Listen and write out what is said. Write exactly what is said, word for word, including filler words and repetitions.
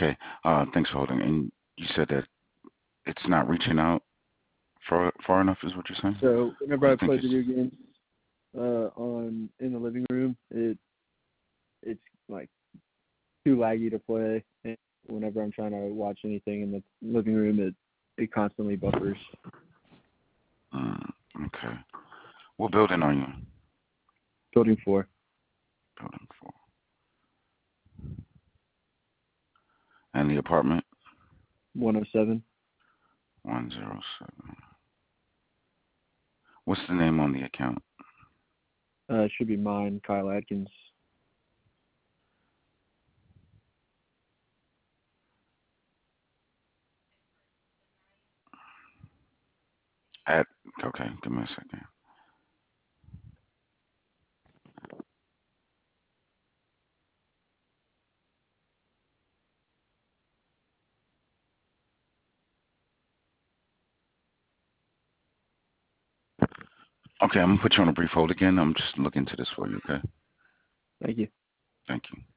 Okay. Uh, thanks for holding. And you said that it's not reaching out far far enough, is what you're saying? So Or whenever you I think play it's video games uh, on in the living room, it it's like too laggy to play. And whenever I'm trying to watch anything in the living room, it it constantly buffers. mm, okay? What building are you in? Building four, Building four. And the apartment? one oh seven. One zero seven. What's the name on the account? Uh, it should be mine, Kyle Atkins. At okay, give me a second. Okay, I'm gonna put you on a brief hold again. I'm just looking into this for you. Okay. Thank you. Thank you.